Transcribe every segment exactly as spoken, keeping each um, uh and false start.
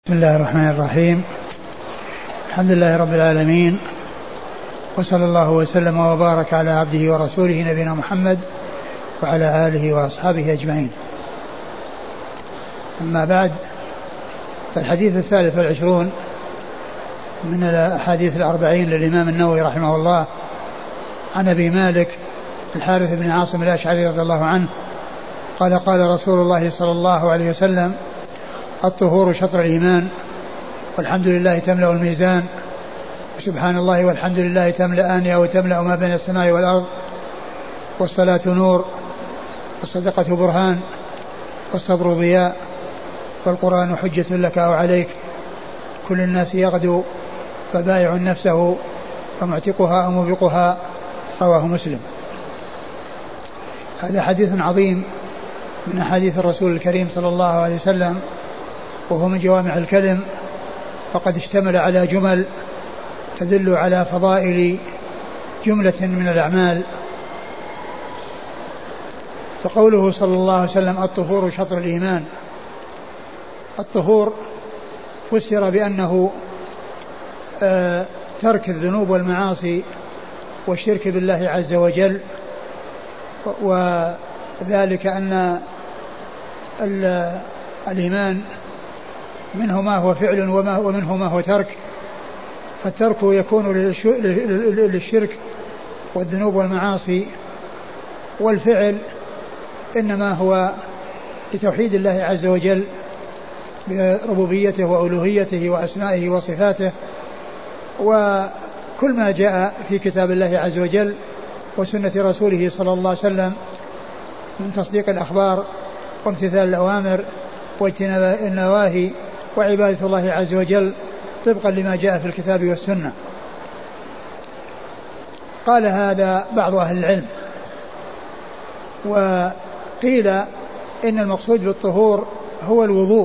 بسم الله الرحمن الرحيم. الحمد لله رب العالمين، وصلى الله وسلم وبارك على عبده ورسوله نبينا محمد وعلى آله وأصحابه أجمعين. أما بعد، فالحديث الثالث والعشرون من الأحاديث الأربعين للإمام النووي رحمه الله عن أبي مالك الحارث بن عاصم الأشعري رضي الله عنه قال: قال رسول الله صلى الله عليه وسلم: الطهور شطر الإيمان، والحمد لله تملأ الميزان، وسبحان الله والحمد لله تملأان أو تملأ ما بين السماء والأرض، والصلاة نور، والصدقة برهان، والصبر ضياء، والقرآن حجة لك أو عليك، كل الناس يغدو فبايع نفسه فمعتقها أو موبقها. رواه مسلم. هذا حديث عظيم من أحاديث الرسول الكريم صلى الله عليه وسلم، وهو من جوامع الكلم، فقد اشتمل على جمل تدل على فضائل جملة من الأعمال. فقوله صلى الله عليه وسلم: الطهور شطر الإيمان. الطهور فسر بأنه آه ترك الذنوب والمعاصي والشرك بالله عز وجل، وذلك أن الإيمان منه ما هو فعل ومنه ما هو ترك، فالترك يكون للشرك والذنوب والمعاصي، والفعل إنما هو لتوحيد الله عز وجل بربوبيته وألوهيته وأسمائه وصفاته، وكل ما جاء في كتاب الله عز وجل وسنة رسوله صلى الله عليه وسلم من تصديق الأخبار وامتثال الأوامر واجتناب النواهي وعبادة الله عز وجل طبقا لما جاء في الكتاب والسنة. قال هذا بعض أهل العلم، وقيل إن المقصود بالطهور هو الوضوء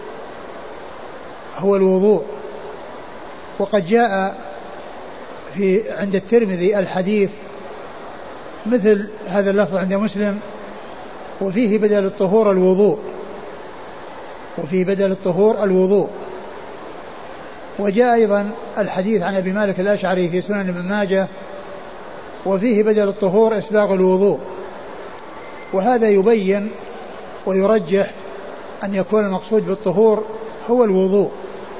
هو الوضوء وقد جاء في عند الترمذي الحديث مثل هذا اللفظ عند مسلم، وفيه بدل الطهور الوضوء وفي بدل الطهور الوضوء وجاء أيضا الحديث عن أبي مالك الأشعري في سنن ابن ماجه، وفيه بدل الطهور إسباغ الوضوء. وهذا يبين ويرجح أن يكون المقصود بالطهور هو الوضوء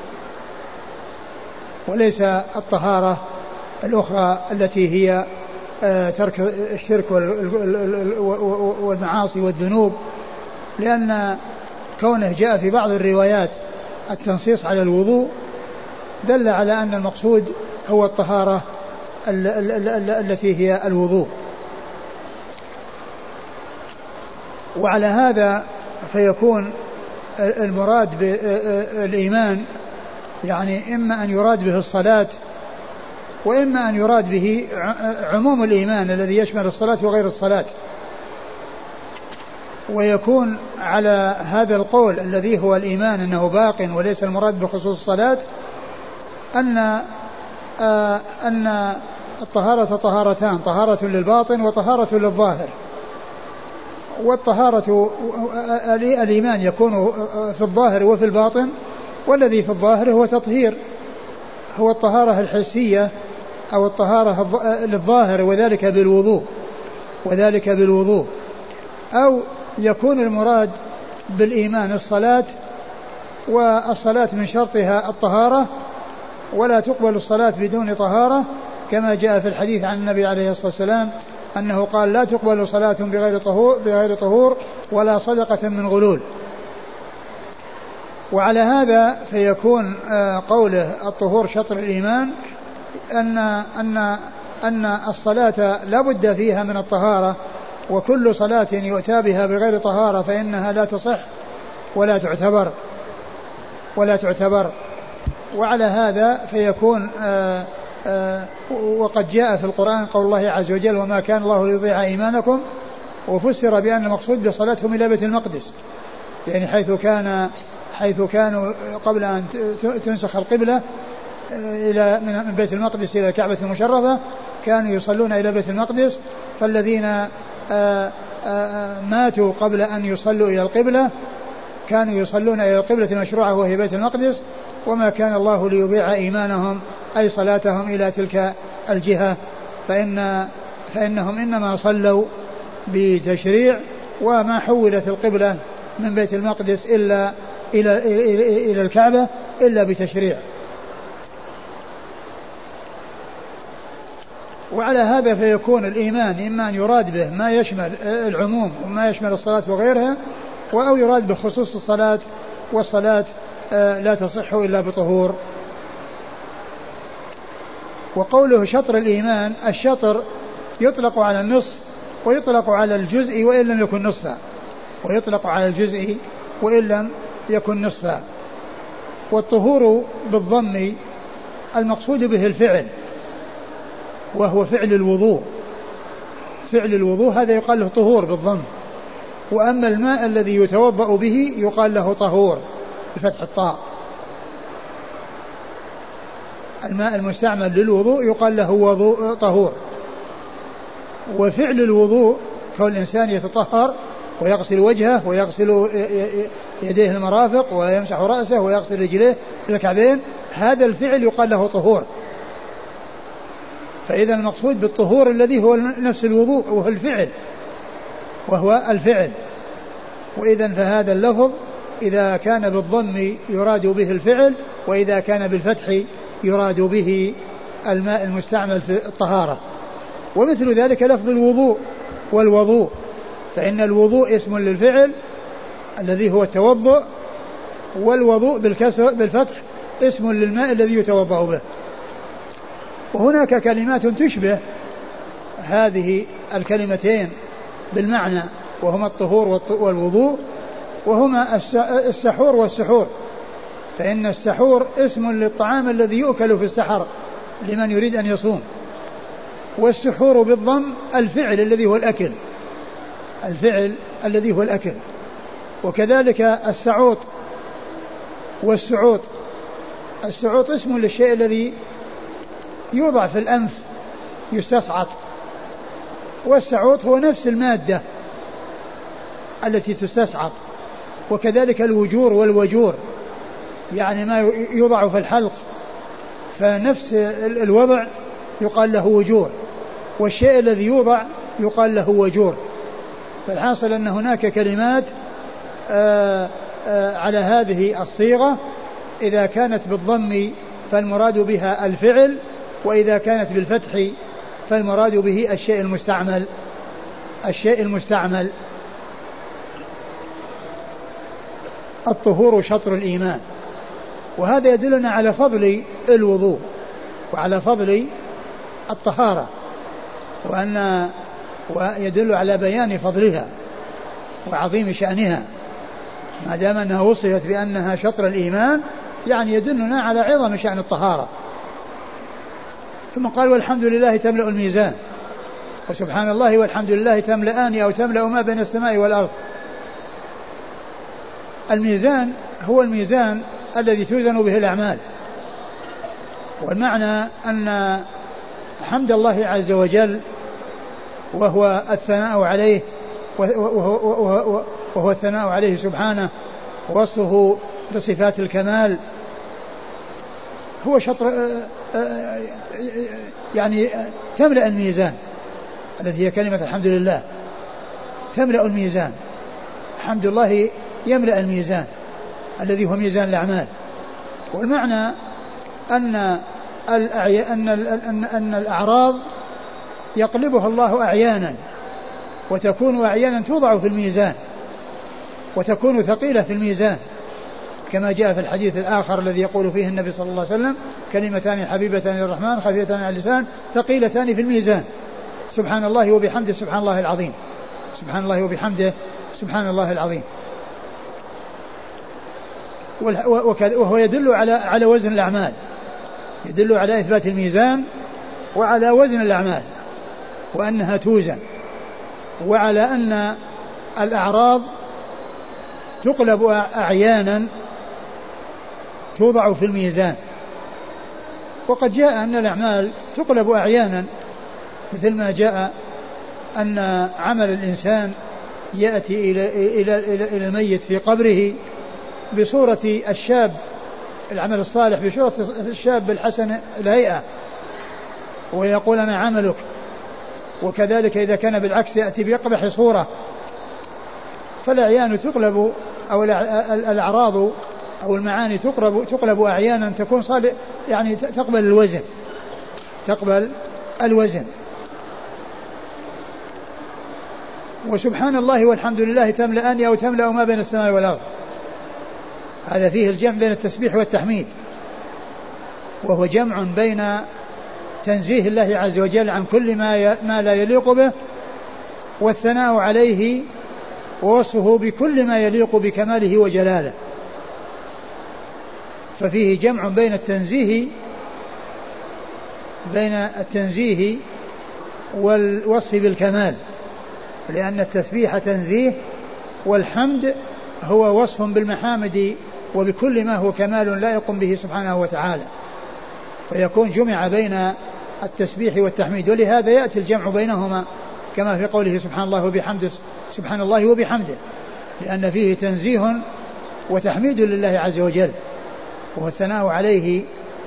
وليس الطهارة الأخرى التي هي ترك الشرك والمعاصي والذنوب، لأن كونه جاء في بعض الروايات التنصيص على الوضوء دل على أن المقصود هو الطهارة التي هي الوضوء. وعلى هذا فيكون المراد بالإيمان يعني إما أن يراد به الصلاة، وإما أن يراد به عموم الإيمان الذي يشمل الصلاة وغير الصلاة. ويكون على هذا القول الذي هو الإيمان أنه باق وليس المراد بخصوص الصلاة أن آه أن الطهارة طهارتان: طهارة للباطن وطهارة للظاهر. والطهارة الإيمان يكون في الظاهر وفي الباطن، والذي في الظاهر هو تطهير هو الطهارة الحسية أو الطهارة للظاهر، وذلك بالوضوء وذلك بالوضوء أو يكون المراد بالإيمان الصلاة، والصلاة من شرطها الطهارة، ولا تقبل الصلاة بدون طهارة، كما جاء في الحديث عن النبي عليه الصلاة والسلام أنه قال: لا تقبل صلاة بغير طهور, بغير طهور ولا صدقة من غلول. وعلى هذا فيكون قوله الطهور شطر الإيمان أن, أن, أن الصلاة لا بد فيها من الطهارة، وكل صلاة يؤتى بها بغير طهارة فإنها لا تصح ولا تعتبر ولا تعتبر وعلى هذا فيكون آآ آآ وقد جاء في القرآن قول الله عز وجل: وما كان الله ليضيع إيمانكم، وفسر بأن المقصود بصلاتهم إلى بيت المقدس، يعني حيث كان حيث كانوا قبل أن تنسخ القبلة إلى من بيت المقدس إلى الكعبة المشرفة كانوا يصلون إلى بيت المقدس، فالذين آآ آآ ماتوا قبل أن يصلوا إلى القبلة كانوا يصلون إلى القبلة المشروعة وهي بيت المقدس، وما كان الله ليضيع إيمانهم أي صلاتهم إلى تلك الجهة، فإن فإنهم إنما صلوا بتشريع، وما حولت القبلة من بيت المقدس إلا إلى, إلى, إلى الكعبة إلا بتشريع. وعلى هذا فيكون الإيمان إما أن يراد به ما يشمل العموم وما يشمل الصلاة وغيرها، أو يراد بخصوص الصلاة، والصلاة لا تصح إلا بطهور. وقوله شطر الإيمان، الشطر يطلق على النصف ويطلق على الجزء وإن لم يكن نصفا، ويطلق على الجزء وإن لم يكن نصفا. والطهور بالضم المقصود به الفعل، وهو فعل الوضوء، فعل الوضوء هذا يقال له طهور بالضم. وأما الماء الذي يتوضأ به يقال له طهور بفتح الطاء. الماء المستعمل للوضوء يقال له وضوء طهور. وفعل الوضوء كون الإنسان يتطهر ويغسل وجهه ويغسل يديه المرافق ويمسح رأسه ويغسل رجليه إلى الكعبين، هذا الفعل يقال له طهور. فإذا المقصود بالطهور الذي هو نفس الوضوء وهو الفعل، وهو الفعل. وإذا فهذا اللفظ إذا كان بالضم يراد به الفعل، وإذا كان بالفتح يراد به الماء المستعمل في الطهارة. ومثل ذلك لفظ الوضوء والوضوء، فإن الوضوء اسم للفعل الذي هو التوضؤ، والوضوء بالكسر بالفتح اسم للماء الذي يتوضأ به. وهناك كلمات تشبه هذه الكلمتين بالمعنى، وهما الطهور والوضوء، وهما السحور والسحور. فإن السحور اسم للطعام الذي يؤكل في السحر لمن يريد أن يصوم، والسحور بالضم الفعل الذي هو الأكل، الفعل الذي هو الأكل. وكذلك السعوط والسعوط، السعوط اسم للشيء الذي يوضع في الأنف يستصعط، والسعوط هو نفس المادة التي تستصعط. وكذلك الوجور والوجور، يعني ما يوضع في الحلق، فنفس الوضع يقال له وجور، والشيء الذي يوضع يقال له وجور. فالحاصل أن هناك كلمات آآ آآ على هذه الصيغة، إذا كانت بالضم فالمراد بها الفعل، وإذا كانت بالفتح فالمراد به الشيء المستعمل، الشيء المستعمل. الطهور شطر الإيمان. وهذا يدلنا على فضل الوضوء وعلى فضل الطهارة، وأن ويدل على بيان فضلها وعظيم شأنها، ما دام أنها وصفت بأنها شطر الإيمان، يعني يدلنا على عظم شأن الطهارة. ثم قال والحمد لله تملأ الميزان، وسبحان الله والحمد لله تملأان أو تملأ ما بين السماء والأرض. الميزان هو الميزان الذي توزن به الأعمال، والمعنى أن حمد الله عز وجل وهو الثناء عليه وهو, وهو الثناء عليه سبحانه ووصفه بصفات الكمال، هو شطر يعني تملأ الميزان الذي هي كلمة الحمد لله، تملأ الميزان. حمد الله يملأ الميزان الذي هو ميزان الأعمال. والمعنى أن أن أن أن الأعراض يقلبها الله أعيانا، وتكون أعيانا توضع في الميزان وتكون ثقيلة في الميزان، كما جاء في الحديث الآخر الذي يقول فيه النبي صلى الله عليه وسلم: كلمتان حبيبتان للرحمن خفيفتان على اللسان ثقيلتان في الميزان، سبحان الله وبحمده سبحان الله العظيم، سبحان الله وبحمده سبحان الله العظيم. وهو يدل على على وزن الأعمال، يدل على إثبات الميزان وعلى وزن الأعمال وأنها توزن، وعلى أن الأعراض تقلب أعيانا توضع في الميزان. وقد جاء أن الأعمال تقلب أعيانا، مثل ما جاء أن عمل الإنسان يأتي إلى, إلى, إلى, إلى الميت في قبره بصورة الشاب العمل الصالح بصورة الشاب الحسن الهيئة ويقول أنا عملك، وكذلك إذا كان بالعكس يأتي بأقبح صورة. فالأعيان تقلب أو الأعراض أو المعاني تقلب, تقلب أحيانا تكون صالح يعني تقبل الوزن تقبل الوزن. وسبحان الله والحمد لله تملأان أو تملأ ما بين السماء والأرض. هذا فيه الجمع بين التسبيح والتحميد، وهو جمع بين تنزيه الله عز وجل عن كل ما ما لا يليق به، والثناء عليه ووصفه بكل ما يليق بكماله وجلاله. ففيه جمع بين التنزيه بين التنزيه والوصف بالكمال، لأن التسبيح تنزيه والحمد هو وصف بالمحامد وبكل ما هو كمال لائق به سبحانه وتعالى، فيكون جمع بين التسبيح والتحميد. ولهذا يأتي الجمع بينهما كما في قوله سبحان الله وبحمده سبحان الله وبحمده، لأن فيه تنزيه وتحميد لله عز وجل، وهو الثناء عليه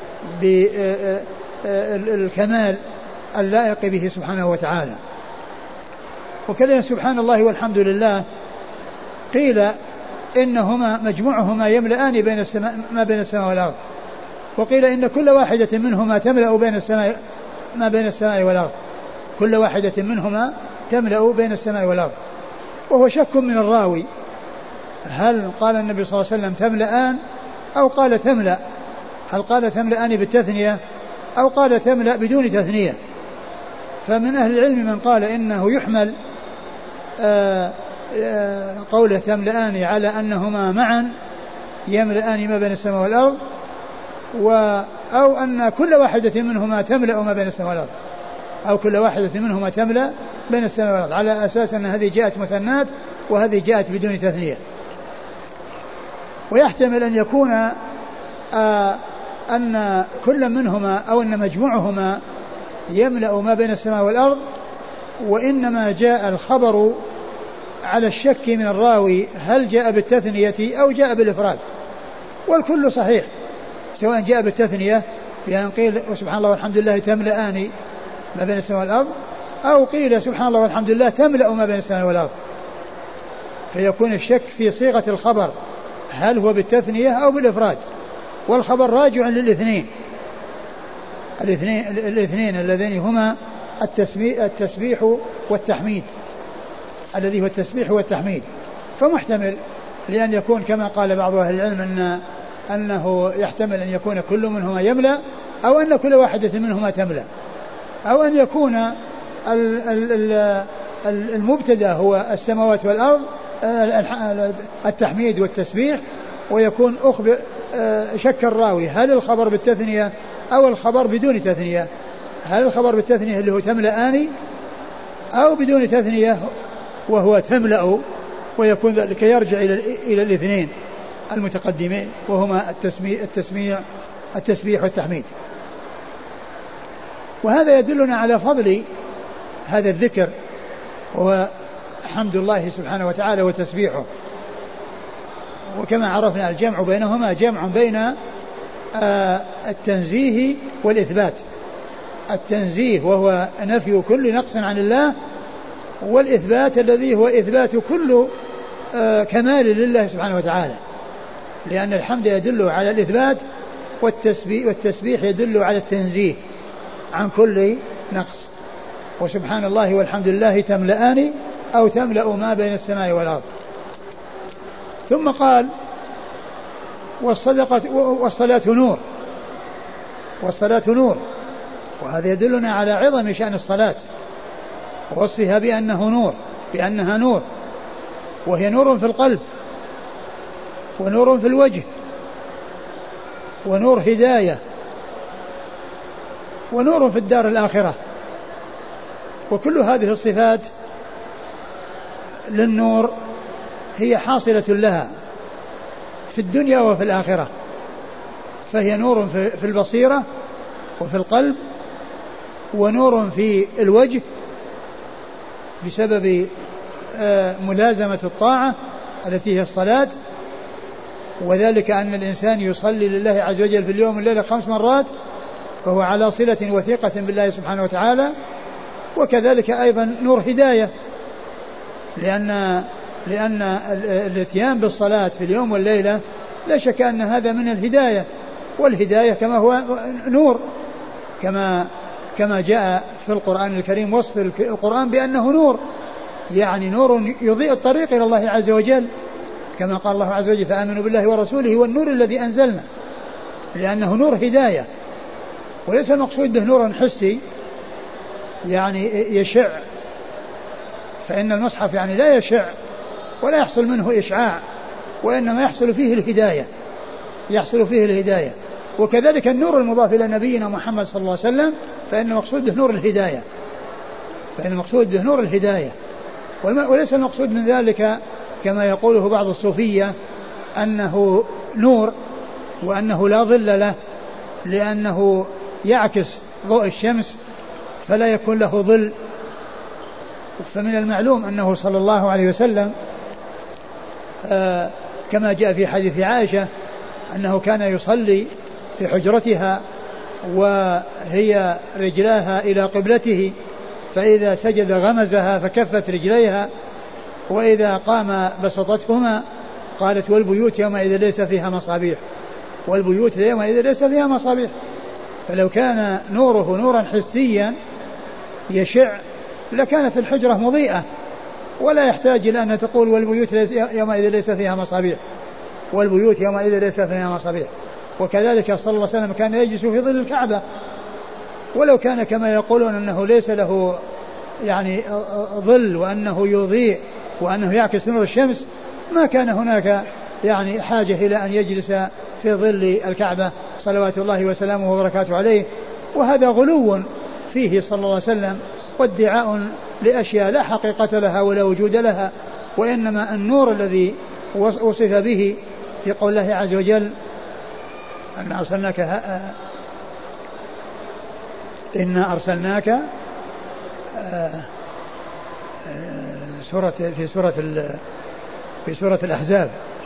بالكمال اللائق به سبحانه وتعالى. وكلمة سبحان الله والحمد لله قيل إنهما مجموعهما يملأان بين السماء ما بين السماء والأرض، وقيل إن كل واحدة منهما تملأ بين السماء ما بين السماء والأرض، كل واحدة منهما تملأ بين السماء والأرض. وهو شك من الراوي هل قال النبي صلى الله عليه وسلم تملأان أو قال تملأ، هل قال تملأان بالتثنية أو قال تملأ بدون تثنية. فمن أهل العلم من قال إنه يحمل آآ آآ قوله تملأان على أنهما معا يملأان ما بين السماء والأرض، أو أن كل واحدة منهما تملأ ما بين السماء والأرض، أو كل واحدة منهما تملأ بين السماء والأرض، على أساس أن هذه جاءت مثنات وهذه جاءت بدون تثنية. ويحتمل أن يكون أن كل منهما أو أن مجموعهما يملأ ما بين السماء والأرض، وإنما جاء الخبر على الشك من الراوي هل جاء بالتثنية أو جاء بالإفراد، والكل صحيح، سواء جاء بالتثنية بأن قيل سبحان الله والحمد لله تملأان ما بين السماء والأرض، أو قيل سبحان الله والحمد لله تملأ ما بين السماء والأرض، فيكون الشك في صيغة الخبر هل هو بالتثنية أو بالإفراد، والخبر راجع للاثنين الاثنين الاثنين اللذين هما التسبيح والتحميد، الذي هو التسبيح والتحميد. فمحتمل لأن يكون كما قال بعض أهل العلم أن أنه يحتمل أن يكون كل منهما يملأ، أو أن كل واحدة منهما تملأ، أو أن يكون المبتدأ هو السماوات والأرض التحميد والتسبيح، ويكون أخبر شك الراوي هل الخبر بالتثنية أو الخبر بدون تثنية، هل الخبر بالتثنية اللي هو تملأان أو بدون تثنية وهو تملأ، ويكون ذلك يرجع إلى إلى الاثنين المتقدمين وهما التسميع التسميع التسبيح والتحميد. وهذا يدلنا على فضل هذا الذكر وهو حمد الله سبحانه وتعالى وتسبيحه. وكما عرفنا الجمع بينهما جمع بين التنزيه والإثبات، التنزيه وهو نفي كل نقص عن الله، والإثبات الذي هو إثبات كل كمال لله سبحانه وتعالى، لأن الحمد يدل على الإثبات والتسبيح, والتسبيح يدل على التنزيه عن كل نقص. وسبحان الله والحمد لله تملأان أو تملأ ما بين السماء والأرض. ثم قال والصدقة والصلاة نور، والصلاة نور، وهذا يدلنا على عظم شأن الصلاة ووصفها بأنه نور، بأنها نور، وهي نور في القلب ونور في الوجه ونور هداية ونور في الدار الآخرة. وكل هذه الصفات للنور هي حاصلة لها في الدنيا وفي الآخرة، فهي نور في البصيرة وفي القلب، ونور في الوجه بسبب ملازمة الطاعة التي هي الصلاة، وذلك أن الإنسان يصلي لله عز وجل في اليوم والليلة خمس مرات فهو على صلة وثيقة بالله سبحانه وتعالى. وكذلك أيضا نور هداية، لأن لأن الاتيان بالصلاة في اليوم والليلة لا شك أن هذا من الهداية، والهداية كما هو نور، كما كما جاء في القرآن الكريم وصف القرآن بأنه نور، يعني نور يضيء الطريق إلى الله عز وجل، كما قال الله عز وجل فآمنوا بالله ورسوله والنور الذي أنزلنا، لأنه نور هداية. وليس المقصود به نور حسي يعني يشع، فإن المصحف يعني لا يشع ولا يحصل منه إشعاع، وإنما يحصل فيه الهداية، يحصل فيه الهداية. وكذلك النور المضاف إلى نبينا محمد صلى الله عليه وسلم فإن المقصود به نور الهداية، فإن المقصود به نور الهداية. وليس المقصود من ذلك كما يقوله بعض الصوفية أنه نور وأنه لا ظل له، لأنه يعكس ضوء الشمس فلا يكون له ظل. فمن المعلوم أنه صلى الله عليه وسلم آه كما جاء في حديث عائشة أنه كان يصلي في حجرتها وهي رجلاها إلى قبلته، فإذا سجد غمزها فكفت رجليها، وإذا قام بسطتهما. قالت والبيوت يومئذ ليس فيها مصابيح، والبيوت يومئذ ليس فيها مصابيح. فلو كان نوره نورا حسيا يشع لكانت الحجرة مضيئة، ولا يحتاج إلى أن تقول والبيوت يومئذ ليس فيها مصابيح، والبيوت يومئذ ليس فيها مصابيح. وكذلك صلى الله عليه وسلم كان يجلس في ظل الكعبة، ولو كان كما يقولون أنه ليس له يعني ظل وأنه يضيء وأنه يعكس نور الشمس ما كان هناك يعني حاجة إلى أن يجلس في ظل الكعبة صلوات الله وسلامه وبركاته عليه. وهذا غلو فيه صلى الله عليه وسلم وادعاء لأشياء لا حقيقة لها ولا وجود لها، وإنما النور الذي وصف به في قول الله عز وجل أن أرسلناك إنا أرسلناك سورة في سورة في سورة الأحزاب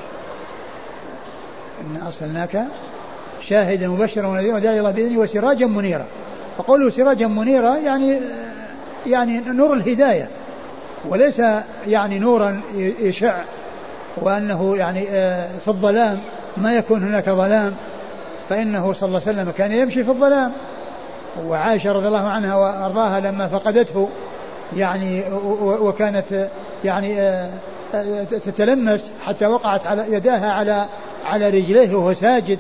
إنا أرسلناك شاهدا مبشرا ونذيرا وداعيا الله بإذنه وسراجا منيرا. فقوله سراجا منيرا يعني يعني نور الهداية، وليس يعني نورا يشع وأنه يعني في الظلام ما يكون هناك ظلام، فإنه صلى الله عليه وسلم كان يمشي في الظلام. وعائشة رضي الله عنها وأرضاها لما فقدته يعني وكانت يعني تتلمس حتى وقعت على يداها على على رجليه وهو ساجد.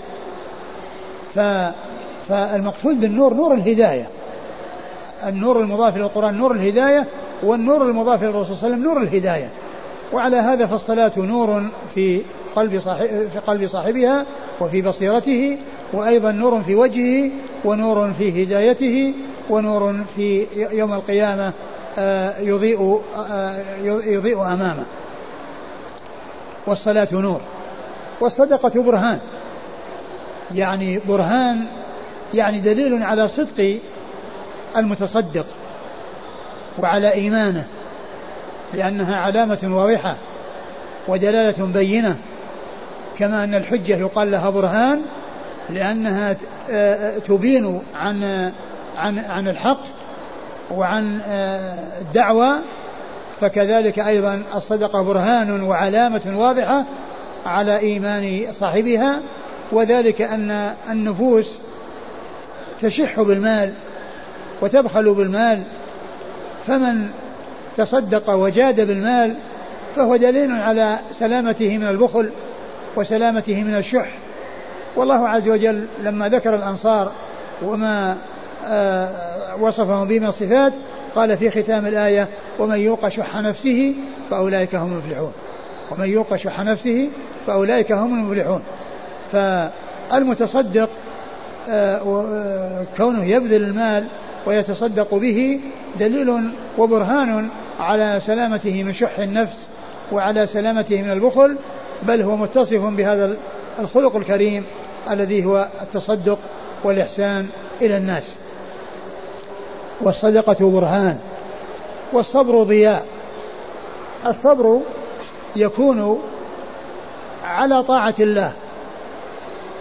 فالمقصود بالنور نور الهداية، النور المضاف إلى القرآن نور الهداية، والنور المضاف إلى الرسول صلى الله عليه وسلم نور الهداية. وعلى هذا فالصلاة نور في قلب صاحب في قلب صاحبها وفي بصيرته، وأيضا نور في وجهه، ونور في هدايته، ونور في يوم القيامة يضيء يضيء أمامه. والصلاة نور، والصدقة برهان، يعني برهان يعني دليل على صدق المتصدق وعلى إيمانه، لأنها علامة واضحة ودلالة بينة، كما أن الحجة يقال لها برهان لأنها تبين عن عن عن الحق وعن الدعوة، فكذلك أيضا الصدقة برهان وعلامة واضحة على إيمان صاحبها. وذلك أن النفوس تشح بالمال وتبخل بالمال، فمن تصدق وجاد بالمال فهو دليل على سلامته من البخل وسلامته من الشح. والله عز وجل لما ذكر الأنصار وما وصفهم به من الصفات قال في ختام الآية ومن يوق شح نفسه فأولئك هم المفلحون، ومن يوق شح نفسه فأولئك هم المفلحون. فالمتصدق كونه يبذل المال ويتصدق به دليل وبرهان على سلامته من شح النفس وعلى سلامته من البخل، بل هو متصف بهذا الخلق الكريم الذي هو التصدق والإحسان إلى الناس. والصدقة برهان، والصبر ضياء. الصبر يكون على طاعة الله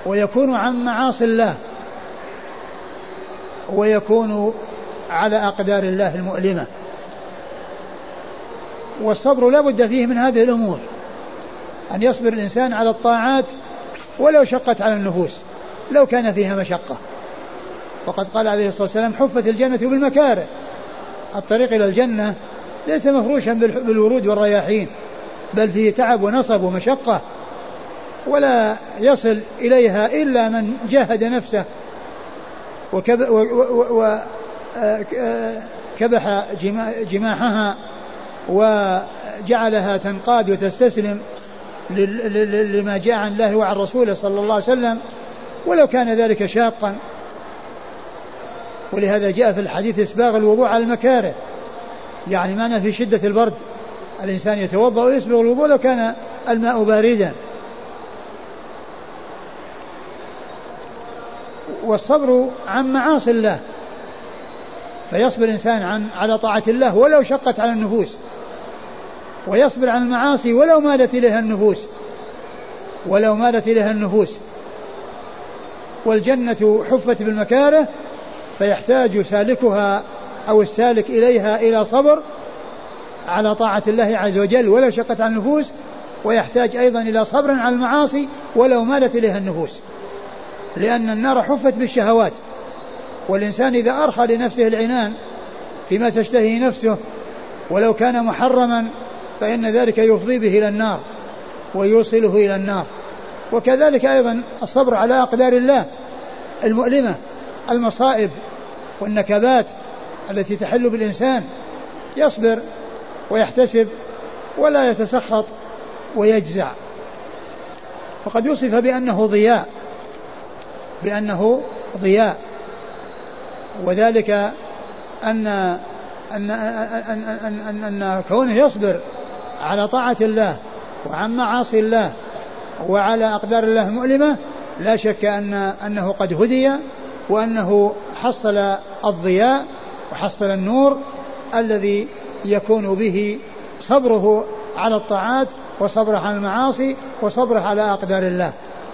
ويكون عن معاصي الله، ويكون على أقدار الله المؤلمة. والصبر لا بد فيه من هذه الأمور، أن يصبر الإنسان على الطاعات ولو شقت على النفوس، لو كان فيها مشقة. وقد قال عليه الصلاة والسلام: حفت الجنة بالمكاره. الطريق إلى الجنة ليس مفروشا بالورود والرياحين، بل فيه تعب ونصب ومشقة، ولا يصل إليها إلا من جاهد نفسه وكبح جماحها وجعلها تنقاد وتستسلم لما جاء عن الله وعن رسوله صلى الله عليه وسلم، ولو كان ذلك شاقا. ولهذا جاء في الحديث إسباغ الوضوء على المكاره، يعني معنى في شدة البرد الإنسان يتوضأ ويسبغ الوضوء لو كان الماء باردا. والصبر عن معاصي الله، فيصبر الإنسان عن على طاعة الله ولو شقت على النفوس، ويصبر عن المعاصي ولو مالت إليها النفوس ولو مالت إليها النفوس. والجنة حفت بالمكاره، فيحتاج سالكها أو السالك إليها إلى صبر على طاعة الله عز وجل ولو شقت على النفوس، ويحتاج أيضا إلى صبر على المعاصي ولو مالت إليها النفوس، لأن النار حفت بالشهوات، والإنسان إذا أرخى لنفسه العنان فيما تشتهي نفسه ولو كان محرما فإن ذلك يفضي به إلى النار ويوصله إلى النار. وكذلك أيضا الصبر على أقدار الله المؤلمة، المصائب والنكبات التي تحل بالإنسان، يصبر ويحتسب ولا يتسخط ويجزع. فقد يوصف بأنه ضياء بأنه ضياء وذلك أن أن أن أن أن, أن كونه يصبر على طاعة الله وعن معاصي الله وعلى أقدار الله المؤلمة، لا شك أن أنه قد هدي، وأنه حصل الضياء وحصل النور الذي يكون به صبره على الطاعات وصبره على المعاصي وصبره على أقدار الله.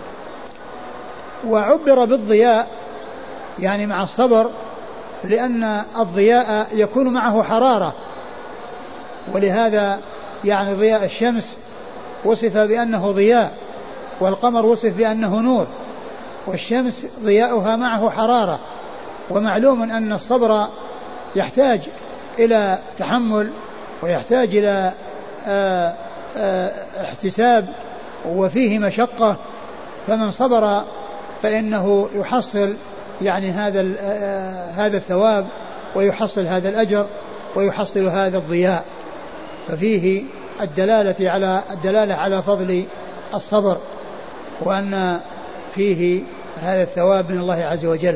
وعبر بالضياء يعني مع الصبر، لأن الضياء يكون معه حرارة، ولهذا يعني ضياء الشمس وصف بأنه ضياء، والقمر وصف بأنه نور، والشمس ضياؤها معه حرارة. ومعلوم أن الصبر يحتاج إلى تحمل ويحتاج إلى آآ آآ احتساب وفيه مشقة، فمن صبر فإنه يحصل يعني هذا هذا الثواب ويحصل هذا الأجر ويحصل هذا الضياء. ففيه الدلالة على الدلالة على فضل الصبر، وأن فيه هذا الثواب من الله عز وجل.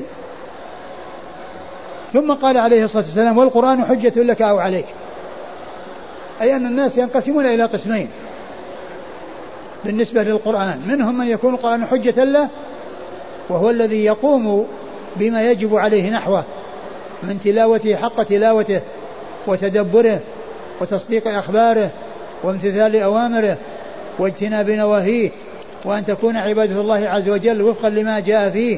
ثم قال عليه الصلاة والسلام: والقرآن حجة لك أو عليك، أي أن الناس ينقسمون إلى قسمين بالنسبة للقرآن، منهم من يكون القرآن حجة له وهو الذي يقوم بما يجب عليه نحوه من تلاوته حق تلاوته وتدبره وتصديق أخباره وامتثال أوامره واجتناب نواهيه، وأن تكون عبادة الله عز وجل وفقا لما جاء فيه،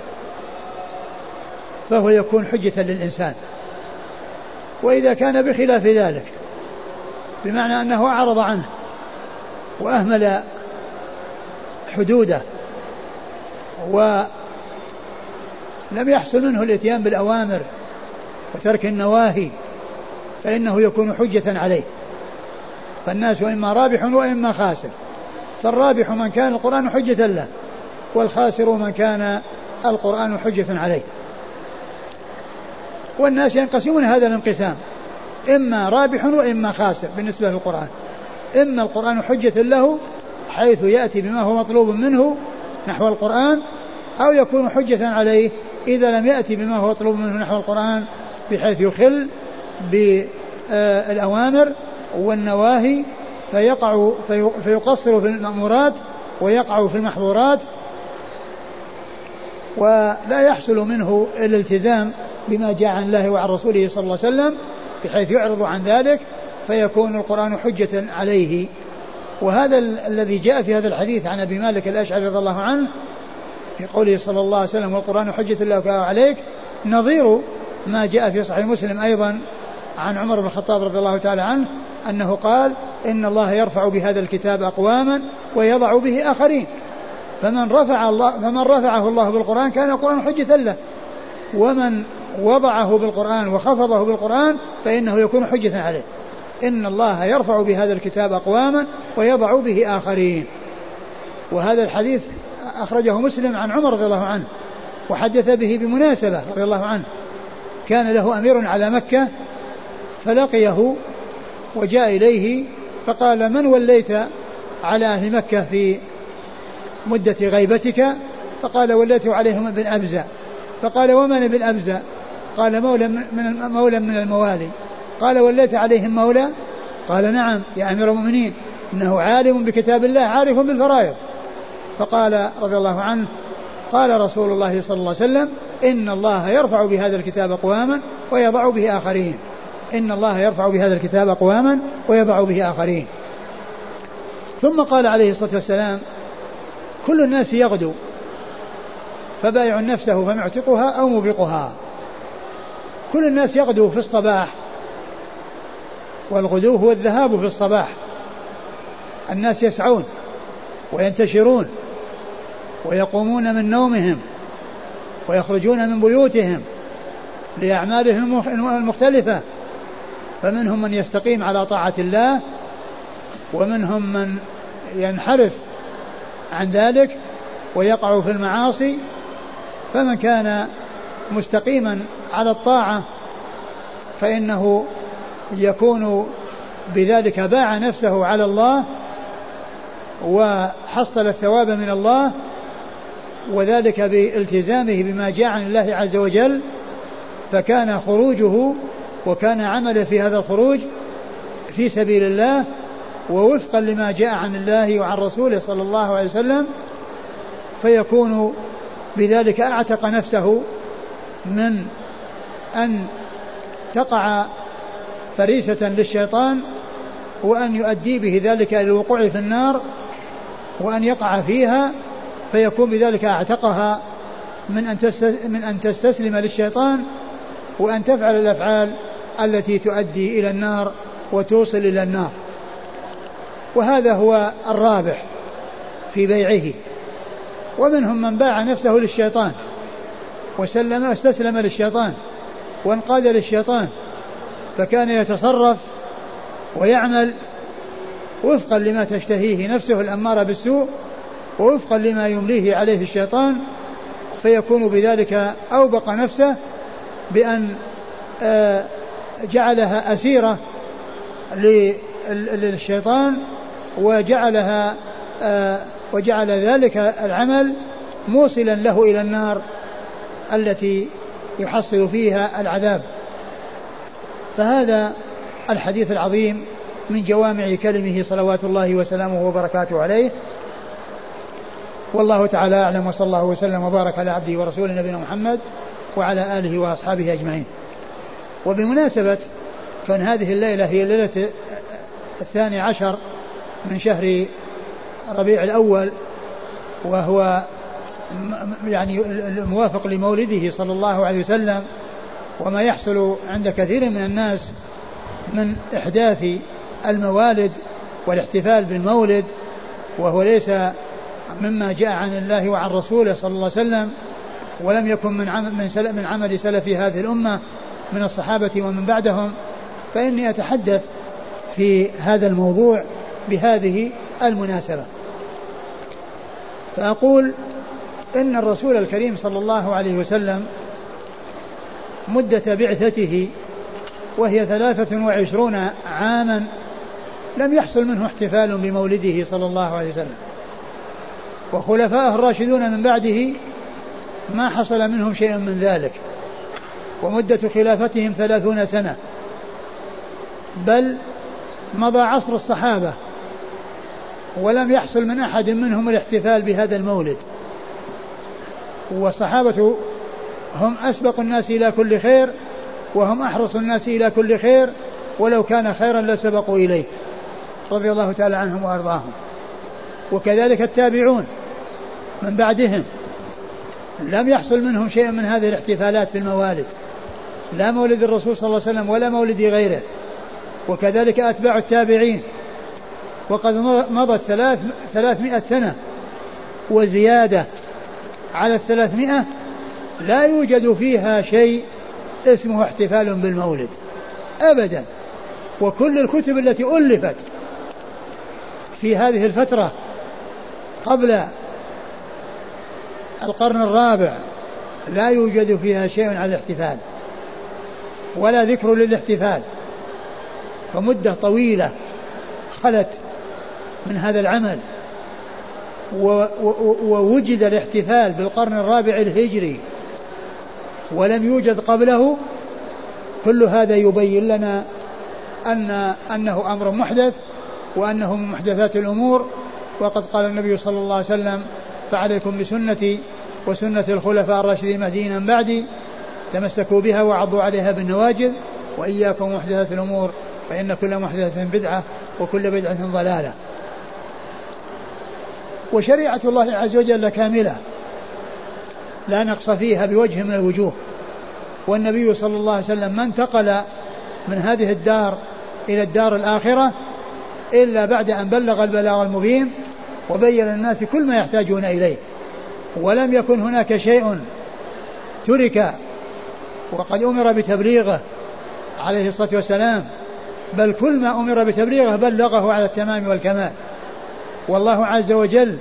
فهو يكون حجة للإنسان. وإذا كان بخلاف ذلك بمعنى أنه أعرض عنه وأهمل حدوده ولم يحصل منه الاتيان بالأوامر وترك النواهي، فإنه يكون حجة عليه. فالناس إما رابح وإما خاسر، فالرابح من كان القرآن حجة له، والخاسر من كان القرآن حجة عليه. والناس ينقسمون هذا الانقسام، إما رابح وإما خاسر بالنسبة للقرآن. إما القرآن حجة له حيث يأتي بما هو مطلوب منه نحو القرآن، أو يكون حجة عليه إذا لم يأتي بما هو مطلوب منه نحو القرآن بحيث يخل بالأوامر والنواهي فيقع فيقصر في المأمورات ويقع في المحظورات، ولا يحصل منه الالتزام بما جاء عن الله وعن رسوله صلى الله عليه وسلم بحيث يعرض عن ذلك، فيكون القرآن حجة عليه. وهذا الذي جاء في هذا الحديث عن أبي مالك الأشعري رضي الله عنه في قوله صلى الله عليه وسلم والقرآن حجة لك عليك، نظير ما جاء في صحيح مسلم أيضا عن عمر بن الخطاب رضي الله تعالى عنه أنه قال إن الله يرفع بهذا الكتاب أقواما ويضع به آخرين، فمن رفع الله فمن رفعه الله بالقرآن كان القرآن حجة له، ومن وضعه بالقرآن وخفضه بالقرآن فإنه يكون حجة عليه. إن الله يرفع بهذا الكتاب أقواما ويضع به آخرين. وهذا الحديث أخرجه مسلم عن عمر رضي الله عنه، وحدث به بمناسبة رضي الله عنه. كان له أمير على مكة فلقيه وجاء إليه فقال من وليت على أهل مكة في مدة غيبتك؟ فقال وليت عليهم ابن أبزة. فقال ومن ابن أبزة؟ قال مولى من, مولى من الموالي. قال وليت عليهم مولى؟ قال نعم يا أمير المؤمنين، إنه عالم بكتاب الله عارف بالفرائض. فقال رضي الله عنه قال رسول الله صلى الله عليه وسلم إن الله يرفع بهذا الكتاب أقواما ويضع به آخرين. إن الله يرفع بهذا الكتاب أقواما ويضع به آخرين. ثم قال عليه الصلاة والسلام كل الناس يغدو فبايع نفسه فمعتقها أو موبقها. كل الناس يغدو في الصباح، والغدو هو الذهاب في الصباح. الناس يسعون وينتشرون ويقومون من نومهم ويخرجون من بيوتهم لأعمالهم المختلفة، فمنهم من يستقيم على طاعة الله ومنهم من ينحرف عن ذلك ويقع في المعاصي. فمن كان مستقيما على الطاعة فإنه يكون بذلك باع نفسه على الله وحصل الثواب من الله، وذلك بالتزامه بما جاء عن الله عز وجل. فكان خروجه وكان عمله في هذا الخروج في سبيل الله ووفقا لما جاء عن الله وعن رسوله صلى الله عليه وسلم، فيكون بذلك أعتق نفسه من أن تقع فريسة للشيطان وأن يؤدي به ذلك إلى الوقوع في النار وأن يقع فيها، فيكون بذلك أعتقها من أن من أن تستسلم للشيطان وأن تفعل الأفعال التي تؤدي إلى النار وتوصل إلى النار. وهذا هو الرابح في بيعه. ومنهم من باع نفسه للشيطان وسلم واستسلم للشيطان وانقاد للشيطان، فكان يتصرف ويعمل وفقا لما تشتهيه نفسه الأمارة بالسوء ووفقا لما يمليه عليه الشيطان، فيكون بذلك أوبق نفسه بأن جعلها أسيرة للشيطان وجعلها وجعل ذلك العمل موصلا له إلى النار التي يحصل فيها العذاب. فهذا الحديث العظيم من جوامع كلمه صلوات الله وسلامه وبركاته عليه. والله تعالى أعلم، وصلى الله وسلم وبارك على عبده ورسوله نبينا محمد وعلى آله وأصحابه أجمعين. وبمناسبة كان هذه الليلة هي الليلة الثاني عشر من شهر ربيع الأول، وهو يعني الموافق لمولده صلى الله عليه وسلم، وما يحصل عند كثير من الناس من إحداث الموالد والاحتفال بالمولد، وهو ليس مما جاء عن الله وعن رسوله صلى الله عليه وسلم، ولم يكن من عمل, من من عمل سلف هذه الأمة من الصحابة ومن بعدهم. فإني أتحدث في هذا الموضوع بهذه المناسبة، فأقول إن الرسول الكريم صلى الله عليه وسلم مدة بعثته وهي ثلاثة وعشرون عاما لم يحصل منه احتفال بمولده صلى الله عليه وسلم، وخلفاءه الراشدون من بعده ما حصل منهم شيء من ذلك، ومدة خلافتهم ثلاثون سنة، بل مضى عصر الصحابة ولم يحصل من أحد منهم الاحتفال بهذا المولد. والصحابة هم أسبق الناس إلى كل خير وهم أحرص الناس إلى كل خير، ولو كان خيرا لسبقوا إليه رضي الله تعالى عنهم وأرضاهم. وكذلك التابعون من بعدهم لم يحصل منهم شيء من هذه الاحتفالات في الموالد، لا مولد الرسول صلى الله عليه وسلم ولا مولد غيره، وكذلك أتباع التابعين. وقد مضت ثلاث ثلاثمائة سنة وزيادة على الثلاثمائة لا يوجد فيها شيء اسمه احتفال بالمولد أبدا. وكل الكتب التي ألفت في هذه الفترة قبل القرن الرابع لا يوجد فيها شيء على الاحتفال ولا ذكر للاحتفال. فمدة طويلة خلت من هذا العمل، ووجد الاحتفال بالقرن الرابع الهجري ولم يوجد قبله. كل هذا يبين لنا أن أنه أمر محدث وأنه من محدثات الأمور. وقد قال النبي صلى الله عليه وسلم: فعليكم بسنتي وسنة الخلفاء الراشدين المهديين من بعدي، تمسكوا بها وعضوا عليها بالنواجذ، وإياكم محدثات الأمور فإن كل محدثة بدعة وكل بدعة ضلالة. وشريعة الله عز وجل كاملة لا نقص فيها بوجه من الوجوه. والنبي صلى الله عليه وسلم ما انتقل من هذه الدار إلى الدار الآخرة إلا بعد أن بلغ البلاغ المبين وبين الناس كل ما يحتاجون إليه، ولم يكن هناك شيء ترك وقد أمر بتبليغه عليه الصلاة والسلام، بل كل ما أمر بتبليغه بلغه على التمام والكمال. والله عز وجل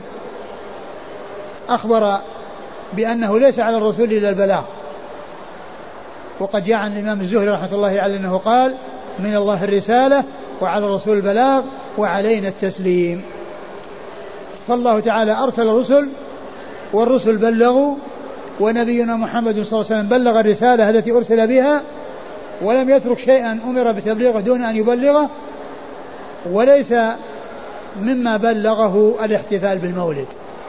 أخبر بأنه ليس على الرسول إلا البلاغ. وقد جاء عن الإمام الزهري رحمة الله عليه أنه قال: من الله الرسالة وعلى الرسول البلاغ وعلينا التسليم. فالله تعالى أرسل الرسل والرسل بلغوا، ونبينا محمد صلى الله عليه وسلم بلغ الرسالة التي أرسل بها ولم يترك شيئا أمر بتبليغه دون أن يبلغه. وليس مما بلغه الاحتفال بالمولد.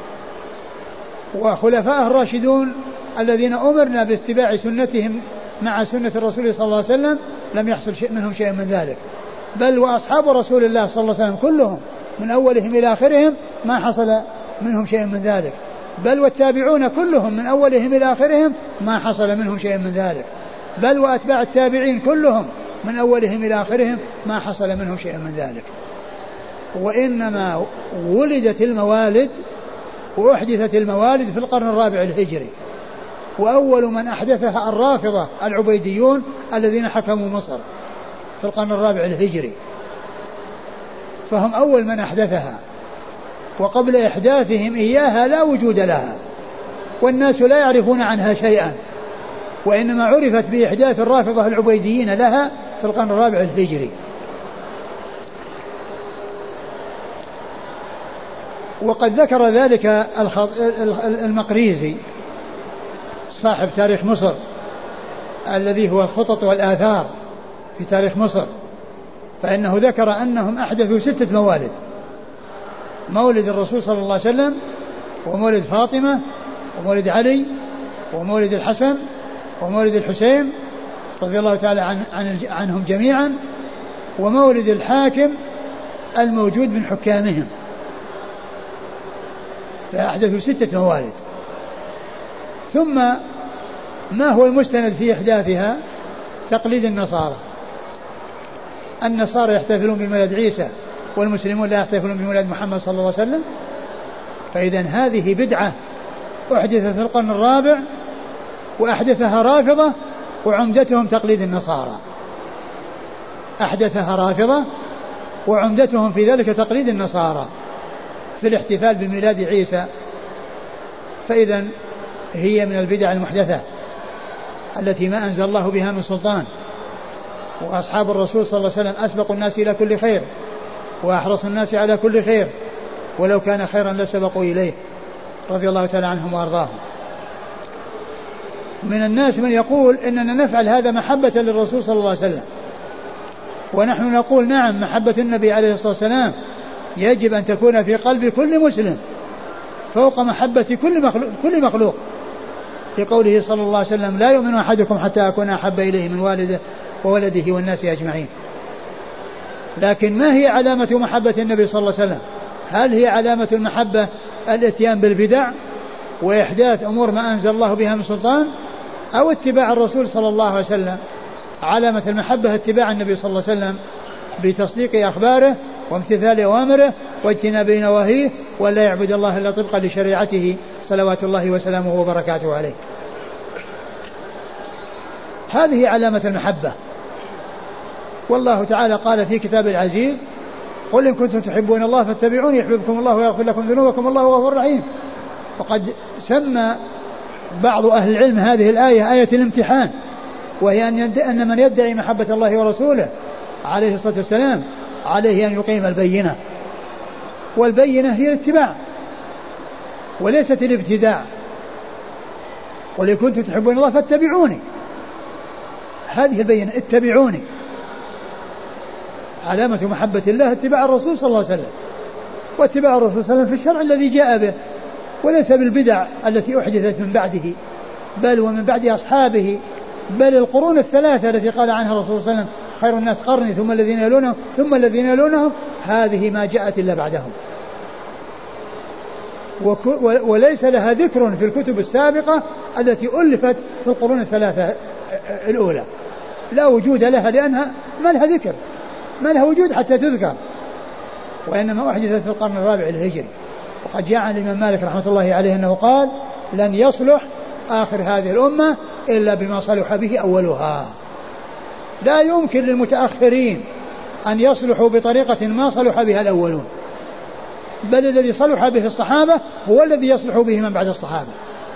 وخلفاء الراشدون الذين أمرنا باتباع سنتهم مع سنة الرسول صلى الله عليه وسلم لم يحصل شيء منهم شيء من ذلك، بل وأصحاب رسول الله صلى الله عليه وسلم كلهم من أولهم إلى آخرهم ما حصل منهم شيء من ذلك، بل والتابعون كلهم من أولهم إلى آخرهم ما حصل منهم شيء من ذلك، بل وأتباع التابعين كلهم من أولهم إلى آخرهم ما حصل منهم شيء من ذلك. وإنما ولدت الموالد وأحدثت الموالد في القرن الرابع الهجري، وأول من أحدثها الرافضة العبيديون الذين حكموا مصر في القرن الرابع الهجري، فهم أول من أحدثها. وقبل إحداثهم إياها لا وجود لها، والناس لا يعرفون عنها شيئا، وإنما عرفت بإحداث الرافضة العبيديين لها في القرن الرابع الهجري. وقد ذكر ذلك المقريزي صاحب تاريخ مصر الذي هو الخطط والآثار في تاريخ مصر، فإنه ذكر أنهم أحدثوا ستة موالد: مولد الرسول صلى الله عليه وسلم، ومولد فاطمة، ومولد علي، ومولد الحسن، ومولد الحسين رضي الله تعالى عن عن عنهم جميعا، ومولد الحاكم الموجود من حكامهم. فأحدثوا ستة موالد. ثم ما هو المستند في إحداثها؟ تقليد النصارى. النصارى يحتفلون بميلاد عيسى والمسلمون لا يحتفلون بميلاد محمد صلى الله عليه وسلم. فإذا هذه بدعة أحدثت في القرن الرابع وأحدثها رافضة وعمدتهم تقليد النصارى. أحدثها رافضة وعمدتهم في ذلك تقليد النصارى في الاحتفال بميلاد عيسى. فإذا هي من البدع المحدثة التي ما أنزل الله بها من سلطان. وأصحاب الرسول صلى الله عليه وسلم أسبق الناس إلى كل خير وأحرص الناس على كل خير، ولو كان خيرا لسبقوا إليه رضي الله تعالى عنهم وأرضاهم. من الناس من يقول إننا نفعل هذا محبة للرسول صلى الله عليه وسلم، ونحن نقول نعم، محبة النبي عليه الصلاة والسلام يجب أن تكون في قلب كل مسلم فوق محبة كل مخلوق, كل مخلوق في قوله صلى الله عليه وسلم: لا يؤمن أحدكم حتى أكون أحب إليه من والده وولده والناس أجمعين. لكن ما هي علامة محبة النبي صلى الله عليه وسلم؟ هل هي علامة المحبة الاتيان بالبدع، وإحداث أمور ما أنزل الله بها من سلطان، أو اتباع الرسول صلى الله عليه وسلم. علامة المحبة اتباع النبي صلى الله عليه وسلم بتصديق أخباره وامتثال أوامره واجتناب نواهيه، ولا يعبد الله إلا طبقا لشريعته صلوات الله وسلامه وبركاته عليه. هذه علامة المحبة. والله تعالى قال في كتاب العزيز: قل إن كنتم تحبون الله فاتبعوني يحببكم الله ويغفر لكم ذنوبكم والله غفور رحيم. وقد سمى بعض أهل العلم هذه الآية آية الامتحان، وهي أن من يدعي محبة الله ورسوله عليه الصلاة والسلام عليه أن يقيم البينة، والبينة هي الاتباع وليست الابتداع. قل إن كنتم تحبون الله فاتبعوني، هذه البينة، اتبعوني. علامة محبة الله اتباع الرسول صلى الله عليه وسلم، واتباع الرسول صلى الله عليه وسلم في الشرع الذي جاء به، وليس بالبدع التي أحدثت من بعده، بل ومن بعد أصحابه، بل القرون الثلاثة التي قال عنها الرسول صلى الله عليه وسلم: خير الناس قرني ثم الذين يلونهم ثم الذين يلونهم، هذه ما جاءت إلا بعدهم، وليس لها ذكر في الكتب السابقة التي ألفت في القرون الثلاثة الأولى، لا وجود لها، لأنها ما لها ذكر، ما لها وجود حتى تذكر، وإنما أحدثت في القرن الرابع الهجري. وقد جاء عن الإمام مالك رحمة الله عليه أنه قال: لن يصلح آخر هذه الأمة إلا بما صلح به أولها. لا يمكن للمتأخرين أن يصلحوا بطريقة ما صلح بها الأولون، بل الذي صلح به الصحابة هو الذي يصلح به من بعد الصحابة.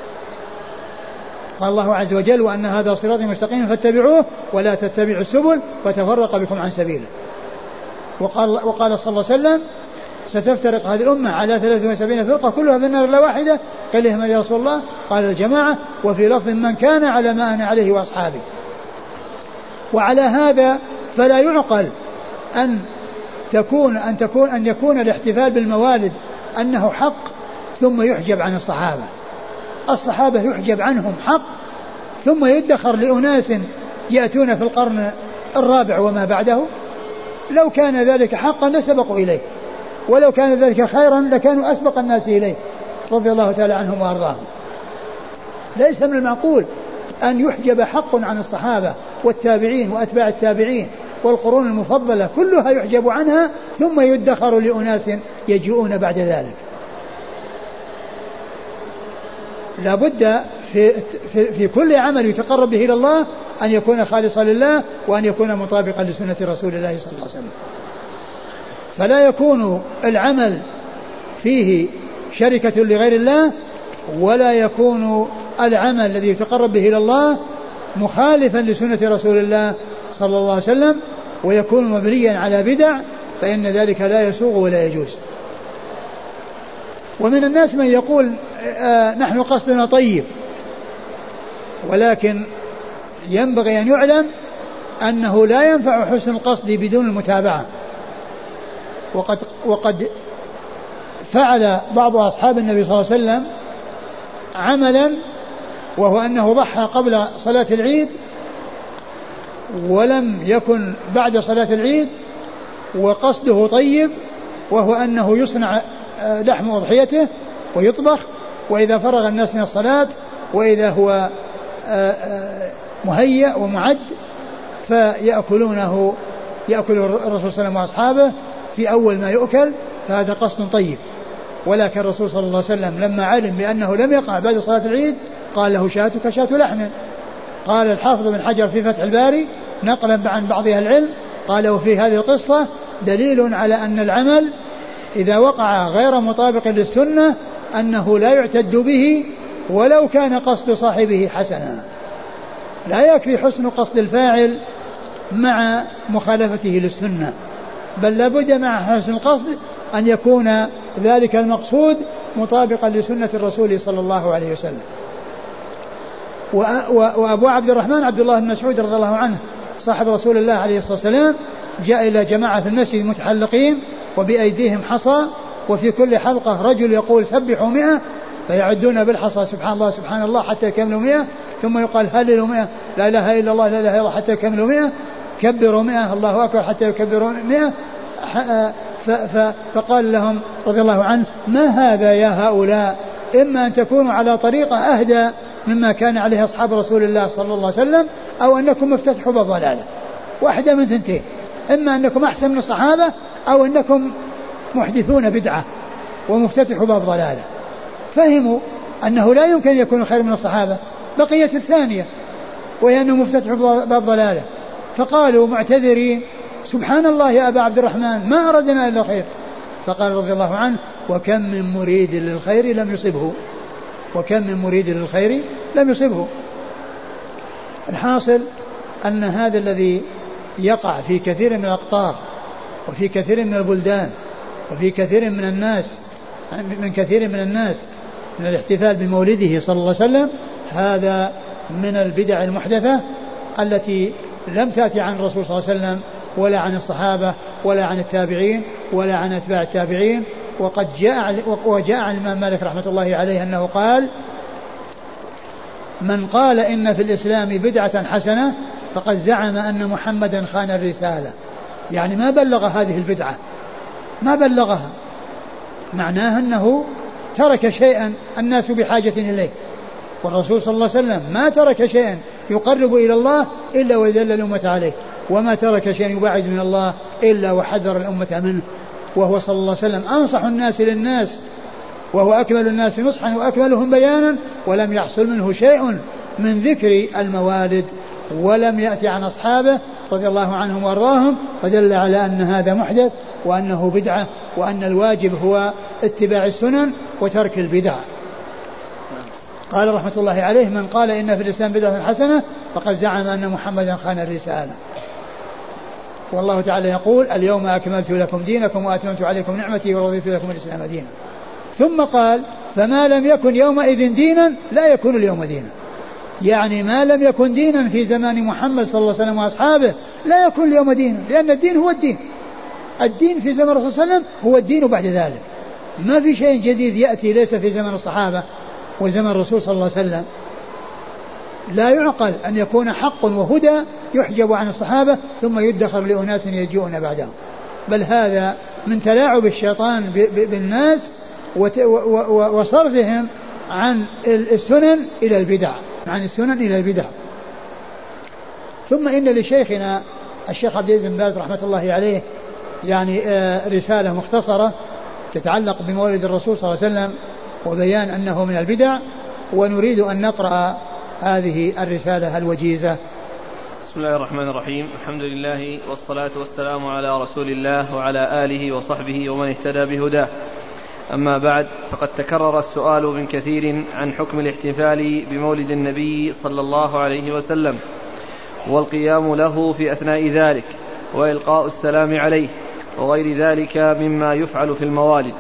قال الله عز وجل: وأن هذا صراطي مستقيما فاتبعوه ولا تتبعوا السبل فتفرق بكم عن سبيله. وقال, وقال صلى الله عليه وسلم: ستفترق هذه الأمة على ثلاث وسبعين فرقة كلها في النار إلا واحدة. قال: لهم يا رسول الله؟ قال: الجماعة. وفي لفظ: من كان على ما أنا عليه وأصحابي. وعلى هذا فلا يعقل أن تكون أن تكون أن يكون الاحتفال بالموالد أنه حق ثم يحجب عن الصحابة. الصحابة يحجب عنهم حق ثم يدخر لأناس يأتون في القرن الرابع وما بعده. لو كان ذلك حقا لسبقوا إليه، ولو كان ذلك خيرا لكانوا أسبق الناس إليه رضي الله تعالى عنهم وأرضاهم. ليس من المعقول أن يحجب حق عن الصحابة والتابعين وأتباع التابعين والقرون المفضلة كلها يحجب عنها ثم يدخر لأناس يجيئون بعد ذلك. لا بد في, في, في كل عمل يتقرب به إلى الله أن يكون خالصا لله وأن يكون مطابقا لسنة رسول الله صلى الله عليه وسلم. فلا يكون العمل فيه شركة لغير الله، ولا يكون العمل الذي يتقرب به إلى الله مخالفا لسنة رسول الله صلى الله عليه وسلم ويكون مبنيا على بدع، فإن ذلك لا يسوغ ولا يجوز. ومن الناس من يقول آه نحن قصدنا طيب، ولكن ينبغي أن يعلم أنه لا ينفع حسن القصد بدون المتابعة. وقد, وقد فعل بعض أصحاب النبي صلى الله عليه وسلم عملا، وهو أنه ضحى قبل صلاة العيد ولم يكن بعد صلاة العيد، وقصده طيب، وهو أنه يصنع لحم أضحيته ويطبخ، وإذا فرغ الناس من الصلاة وإذا هو مهيأ ومعد فيأكلونه، يأكل الرسول صلى الله عليه وسلم وأصحابه في أول ما يؤكل، فهذا قصد طيب. ولكن الرسول صلى الله عليه وسلم لما علم بأنه لم يقع بعد صلاة العيد قال له: شاتك شات لحم. قال الحافظ بن حجر في فتح الباري نقلا عن بعض أهل العلم قال: وفي هذه القصة دليل على أن العمل إذا وقع غير مطابق للسنة أنه لا يعتد به ولو كان قصد صاحبه حسنا. لا يكفي حسن قصد الفاعل مع مخالفته للسنة، بل لابد مع حسن القصد أن يكون ذلك المقصود مطابقا لسنة الرسول صلى الله عليه وسلم. وأبو عبد الرحمن عبد الله بن مسعود رضي الله عنه صاحب رسول الله عليه الصلاة والسلام جاء إلى جماعة في المسجد متحلقين وبأيديهم حصى، وفي كل حلقة رجل يقول: سبحوا مئة، فيعدون بالحصى سبحان الله سبحان الله حتى يكملوا مئة، ثم يقال: هللوا مئة، لا إله إلا الله لا إله إلا الله حتى يكملوا مئة، كبروا مئة، الله أكبر حتى يكبروا مئة. فقال لهم رضي الله عنه: ما هذا يا هؤلاء؟ إما أن تكونوا على طريقة أهدى مما كان عليه أصحاب رسول الله صلى الله عليه وسلم، أو أنكم مفتتحوا باب ضلالة، واحدة من ثنتين، إما أنكم أحسن من الصحابة أو أنكم محدثون بدعة ومفتتحوا باب ضلالة. فهموا أنه لا يمكن أن يكونوا خير من الصحابة، بقية الثانية وهي أنهم مفتتحوا باب ضلالة، فقالوا معتذرين سبحان الله يا أبا عبد الرحمن ما أردنا إلا الخير. فقال رضي الله عنه وكم من مريد للخير لم يصبه، وكم من مريد للخير لم يصبه. الحاصل أن هذا الذي يقع في كثير من الأقطار وفي كثير من البلدان وفي كثير من الناس من كثير من الناس من الاحتفال بمولده صلى الله عليه وسلم، هذا من البدع المحدثة التي لم تأتي عن الرسول صلى الله عليه وسلم ولا عن الصحابة ولا عن التابعين ولا عن أتباع التابعين. وقد جاء وجاء عن الإمام مالك رحمة الله عليه أنه قال من قال إن في الإسلام بدعة حسنة فقد زعم أن محمدا خان الرسالة، يعني ما بلغ هذه البدعة، ما بلغها، معناه أنه ترك شيئا الناس بحاجة إليه، والرسول صلى الله عليه وسلم ما ترك شيئا يقرب إلى الله إلا وذل الأمة عليه، وما ترك شيئا يبعد من الله إلا وحذر الأمة منه، وهو صلى الله عليه وسلم أنصح الناس للناس، وهو أكمل الناس نصحا وأكملهم بيانا، ولم يحصل منه شيء من ذكر الموالد ولم يأتي عن أصحابه رضي الله عنهم وارضاهم، فدل على أن هذا محدث وأنه بدعة، وأن الواجب هو اتباع السنن وترك البدع. قال رحمة الله عليه من قال إن في الإسلام بدعة حسنة فقد زعم أن محمدا خان الرسالة. والله تعالى يقول اليوم أكملت لكم دينكم وأتممت عليكم نعمتي ورضيت لكم الإسلام دينا. ثم قال فما لم يكن يومئذ دينا لا يكون اليوم دينا، يعني ما لم يكن دينا في زمان محمد صلى الله عليه وسلم وأصحابه لا يكون اليوم دينا، لأن الدين هو الدين، الدين في زمن الرسول صلى الله عليه وسلم هو الدين بعد ذلك، ما في شيء جديد يأتي ليس في زمن الصحابة وزمن الرسول صلى الله عليه وسلم. لا يعقل أن يكون حق وهدى يحجب عن الصحابة ثم يدخر لأناس يجيئون بعدهم، بل هذا من تلاعب الشيطان بالناس وصرفهم عن السنن إلى البدع، عن السنن إلى البدع. ثم إن لشيخنا الشيخ عبد العزيز بن باز رحمة الله عليه يعني رسالة مختصرة تتعلق بمولد الرسول صلى الله عليه وسلم وبيان أنه من البدع، ونريد أن نقرأ هذه الرسالة الوجيزة. بسم الله الرحمن الرحيم، الحمد لله والصلاة والسلام على رسول الله وعلى آله وصحبه ومن اهتدى بهداه. أما بعد، فقد تكرر السؤال من كثير عن حكم الاحتفال بمولد النبي صلى الله عليه وسلم والقيام له في أثناء ذلك وإلقاء السلام عليه وغير ذلك مما يفعل في الموالد.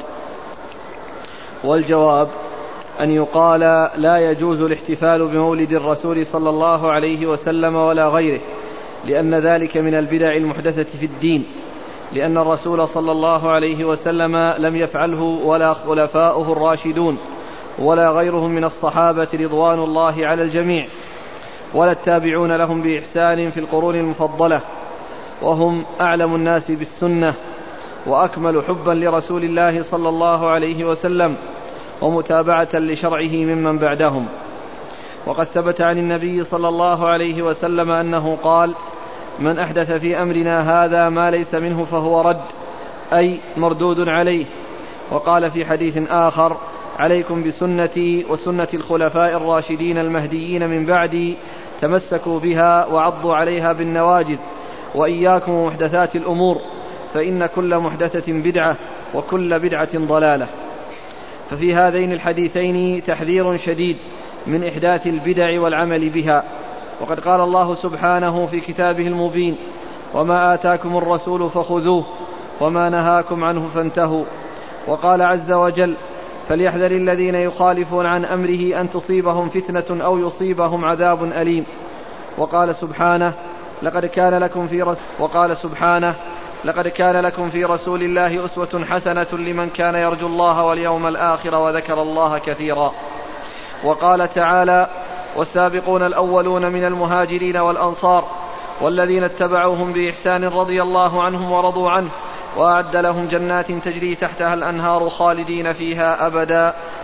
والجواب أن يقال لا يجوز الاحتفال بمولد الرسول صلى الله عليه وسلم ولا غيره، لأن ذلك من البدع المحدثة في الدين، لأن الرسول صلى الله عليه وسلم لم يفعله ولا خلفاؤه الراشدون ولا غيرهم من الصحابة رضوان الله على الجميع، ولا التابعون لهم بإحسان في القرون المفضلة، وهم أعلم الناس بالسنة وأكمل حبا لرسول الله صلى الله عليه وسلم ومتابعة لشرعه ممن بعدهم. وقد ثبت عن النبي صلى الله عليه وسلم أنه قال من أحدث في أمرنا هذا ما ليس منه فهو رد، أي مردود عليه. وقال في حديث آخر عليكم بسنتي وسنة الخلفاء الراشدين المهديين من بعدي تمسكوا بها وعضوا عليها بالنواجذ، وإياكم محدثات الأمور فإن كل محدثة بدعة وكل بدعة ضلالة. ففي هذين الحديثين تحذير شديد من إحداث البدع والعمل بها. وقد قال الله سبحانه في كتابه المبين وما آتاكم الرسول فخذوه وما نهاكم عنه فانتهوا. وقال عز وجل فليحذر الذين يخالفون عن أمره أن تصيبهم فتنة أو يصيبهم عذاب أليم. وقال سبحانه لقد كان لكم في رسول وقال سبحانه لقد كان لكم في رسول الله أسوة حسنة لمن كان يرجو الله واليوم الآخر وذكر الله كثيرا. وقال تعالى والسابقون الأولون من المهاجرين والأنصار والذين اتبعوهم بإحسان رضي الله عنهم ورضوا عنه وأعد لهم جنات تجري تحتها الأنهار خالدين فيها أبدا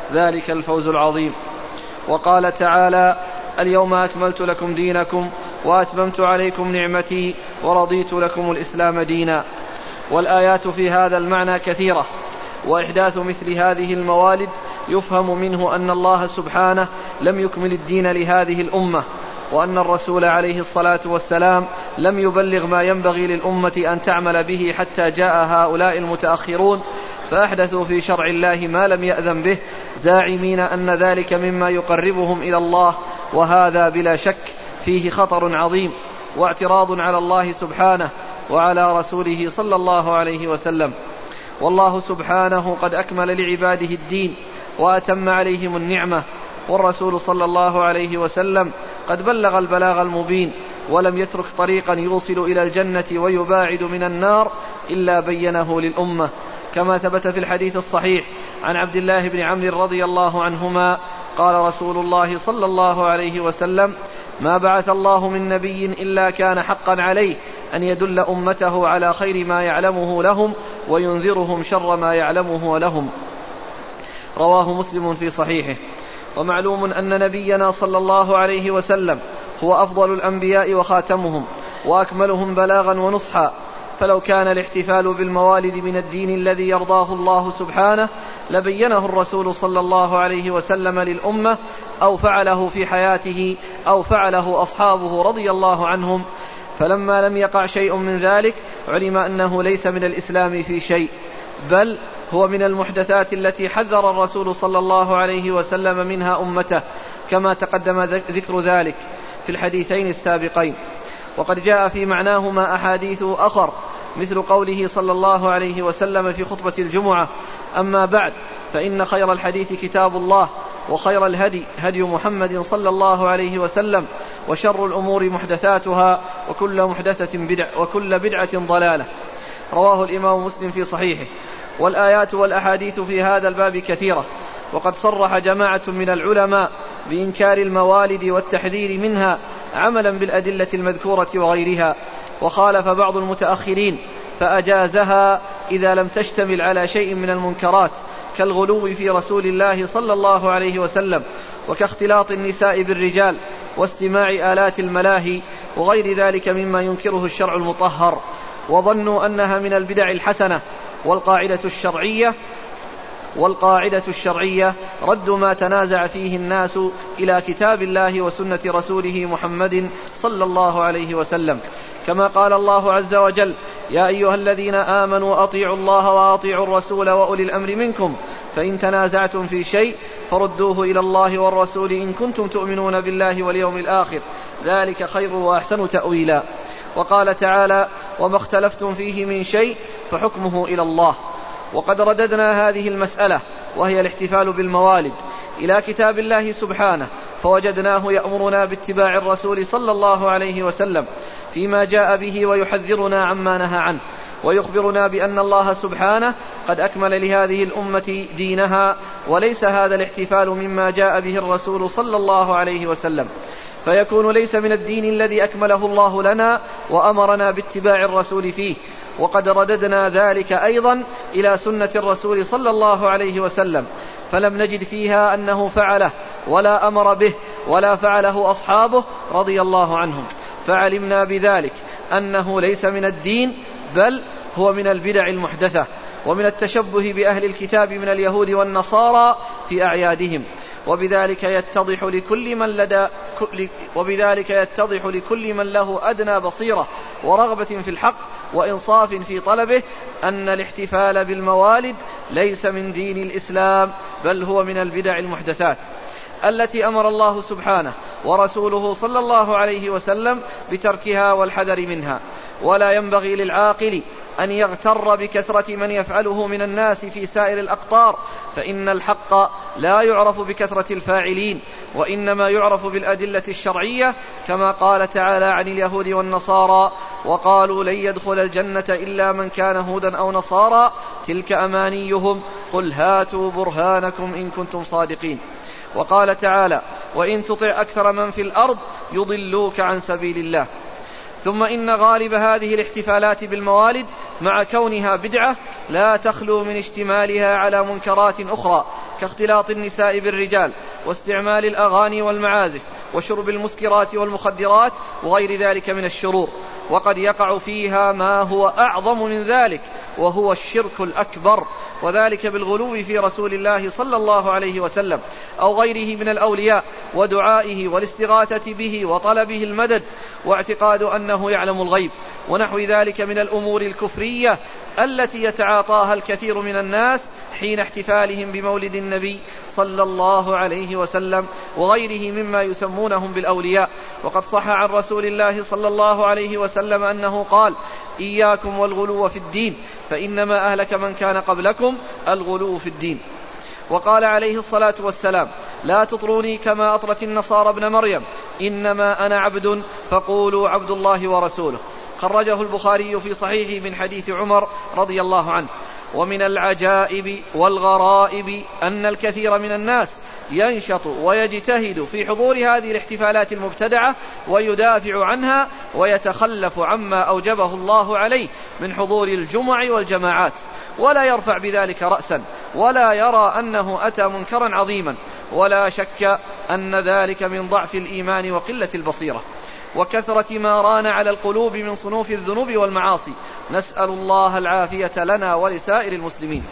ذلك الفوز العظيم. وقال تعالى: اليوم أكملت لكم دينكم وأتممت عليكم نعمتي ورضيت لكم الإسلام دينا. والآيات في هذا المعنى كثيرة، وإحداث مثل هذه الموالد يفهم منه أن الله سبحانه لم يكمل الدين لهذه الأمة، وأن الرسول عليه الصلاة والسلام لم يبلغ ما ينبغي للأمة أن تعمل به حتى جاء هؤلاء المتأخرون فأحدثوا في شرع الله ما لم يأذن به، زاعمين أن ذلك مما يقربهم إلى الله، وهذا بلا شك فيه خطر عظيم واعتراض على الله سبحانه وعلى رسوله صلى الله عليه وسلم. والله سبحانه قد أكمل لعباده الدين وأتم عليهم النعمة، والرسول صلى الله عليه وسلم قد بلغ البلاغ المبين، ولم يترك طريقا يوصل إلى الجنة ويباعد من النار إلا بينه للأمة، كما ثبت في الحديث الصحيح عن عبد الله بن عمرو رضي الله عنهما قال رسول الله صلى الله عليه وسلم: ما بعث الله من نبي إلا كان حقا عليه أن يدل أمته على خير ما يعلمه لهم وينذرهم شر ما يعلمه لهم. رواه مسلم في صحيحه. ومعلوم أن نبينا صلى الله عليه وسلم هو أفضل الأنبياء وخاتمهم وأكملهم بلاغا ونصحا، فلو كان الاحتفال بالموالد من الدين الذي يرضاه الله سبحانه لبينه الرسول صلى الله عليه وسلم للأمة، أو فعله في حياته أو فعله أصحابه رضي الله عنهم. فلما لم يقع شيء من ذلك علم أنه ليس من الإسلام في شيء، بل هو من المحدثات التي حذر الرسول صلى الله عليه وسلم منها أمته، كما تقدم ذكر ذلك في الحديثين السابقين. وقد جاء في معناهما أحاديث أخر، مثل قوله صلى الله عليه وسلم في خطبة الجمعة: أما بعد، فإن خير الحديث كتاب الله، وخير الهدي هدي محمد صلى الله عليه وسلم، وشر الأمور محدثاتها، وكل محدثة بدع، وكل بدعة ضلالة. رواه الإمام مسلم في صحيحه. والآيات والأحاديث في هذا الباب كثيرة، وقد صرح جماعة من العلماء بإنكار الموالد والتحذير منها عملا بالأدلة المذكورة وغيرها، وخالف بعض المتأخرين فأجازها إذا لم تشتمل على شيء من المنكرات كالغلو في رسول الله صلى الله عليه وسلم، وكاختلاط النساء بالرجال، واستماع آلات الملاهي، وغير ذلك مما ينكره الشرع المطهر، وظنوا أنها من البدع الحسنة. والقاعدة الشرعية والقاعدة الشرعية رد ما تنازع فيه الناس إلى كتاب الله وسنة رسوله محمد صلى الله عليه وسلم، كما قال الله عز وجل: يا أيها الذين آمنوا أطيعوا الله وأطيعوا الرسول وأولي الأمر منكم، فإن تنازعتم في شيء فردوه إلى الله والرسول إن كنتم تؤمنون بالله واليوم الآخر، ذلك خير وأحسن تأويلا. وقال تعالى: وما اختلفتم فيه من شيء فحكمه إلى الله. وقد رددنا هذه المسألة وهي الاحتفال بالموالد إلى كتاب الله سبحانه، فوجدناه يأمرنا باتباع الرسول صلى الله عليه وسلم فيما جاء به، ويحذرنا عما نهى عنه، ويخبرنا بأن الله سبحانه قد أكمل لهذه الأمة دينها، وليس هذا الاحتفال مما جاء به الرسول صلى الله عليه وسلم، فيكون ليس من الدين الذي أكمله الله لنا وأمرنا باتباع الرسول فيه. وقد رددنا ذلك أيضا إلى سنة الرسول صلى الله عليه وسلم، فلم نجد فيها أنه فعله ولا أمر به ولا فعله أصحابه رضي الله عنهم، فعلمنا بذلك أنه ليس من الدين، بل هو من البدع المحدثة، ومن التشبه بأهل الكتاب من اليهود والنصارى في أعيادهم. وبذلك يتضح لكل من لدى وبذلك يتضح لكل من له أدنى بصيرة ورغبة في الحق وإنصاف في طلبه أن الاحتفال بالموالد ليس من دين الإسلام، بل هو من البدع المحدثات التي أمر الله سبحانه ورسوله صلى الله عليه وسلم بتركها والحذر منها. ولا ينبغي للعاقل أن يغتر بكثرة من يفعله من الناس في سائر الأقطار، فإن الحق لا يعرف بكثرة الفاعلين، وإنما يعرف بالأدلة الشرعية، كما قال تعالى عن اليهود والنصارى: وقالوا لن يدخل الجنة إلا من كان هودا أو نصارى تلك أمانيهم قل هاتوا برهانكم إن كنتم صادقين. وقال تعالى: وإن تطع أكثر من في الأرض يضلوك عن سبيل الله. ثم إن غالب هذه الاحتفالات بالموالد مع كونها بدعة لا تخلو من اشتمالها على منكرات أخرى كاختلاط النساء بالرجال واستعمال الأغاني والمعازف وشرب المسكرات والمخدرات وغير ذلك من الشرور، وقد يقع فيها ما هو أعظم من ذلك وهو الشرك الأكبر، وذلك بالغلو في رسول الله صلى الله عليه وسلم أو غيره من الأولياء ودعائه والاستغاثة به وطلبه المدد واعتقاد أنه يعلم الغيب ونحو ذلك من الأمور الكفرية التي يتعاطاها الكثير من الناس حين احتفالهم بمولد النبي صلى الله عليه وسلم وغيره مما يسمونهم بالأولياء. وقد صح عن رسول الله صلى الله عليه وسلم أنه قال: إياكم والغلو في الدين فإنما أهلك من كان قبلكم الغلو في الدين. وقال عليه الصلاة والسلام: لا تطروني كما أطرت النصارى ابن مريم، إنما أنا عبد فقولوا عبد الله ورسوله. خرجه البخاري في صحيحه من حديث عمر رضي الله عنه. ومن العجائب والغرائب أن الكثير من الناس ينشط ويجتهد في حضور هذه الاحتفالات المبتدعة ويدافع عنها ويتخلف عما أوجبه الله عليه من حضور الجمع والجماعات، ولا يرفع بذلك رأسا ولا يرى أنه أتى منكرا عظيما، ولا شك أن ذلك من ضعف الإيمان وقلة البصيرة وكثرة ما ران على القلوب من صنوف الذنوب والمعاصي، نسأل الله العافية لنا ولسائر المسلمين.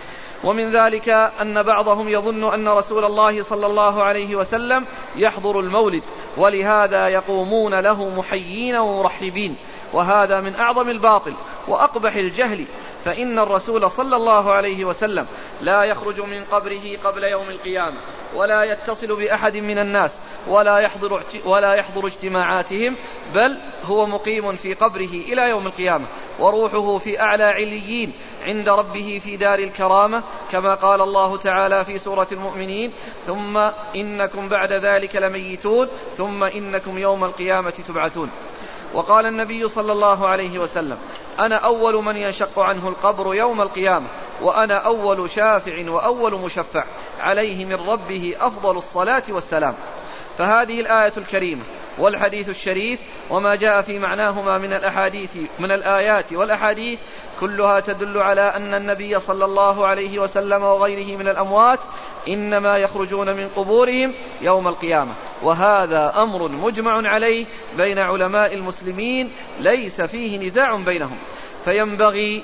ومن ذلك أن بعضهم يظن أن رسول الله صلى الله عليه وسلم يحضر المولد ولهذا يقومون له محيين ومرحبين، وهذا من أعظم الباطل وأقبح الجهل، فإن الرسول صلى الله عليه وسلم لا يخرج من قبره قبل يوم القيامة ولا يتصل بأحد من الناس ولا يحضر, ولا يحضر اجتماعاتهم، بل هو مقيم في قبره إلى يوم القيامة وروحه في أعلى عليين عند ربه في دار الكرامة، كما قال الله تعالى في سورة المؤمنين: ثم إنكم بعد ذلك لميتون ثم إنكم يوم القيامة تبعثون. وقال النبي صلى الله عليه وسلم: أنا أول من ينشق عنه القبر يوم القيامة وأنا أول شافع وأول مشفع عليه من ربه أفضل الصلاة والسلام. فهذه الآية الكريمة والحديث الشريف وما جاء في معناهما من الأحاديث من الآيات والأحاديث كلها تدل على أن النبي صلى الله عليه وسلم وغيره من الأموات إنما يخرجون من قبورهم يوم القيامة، وهذا أمر مجمع عليه بين علماء المسلمين ليس فيه نزاع بينهم، فينبغي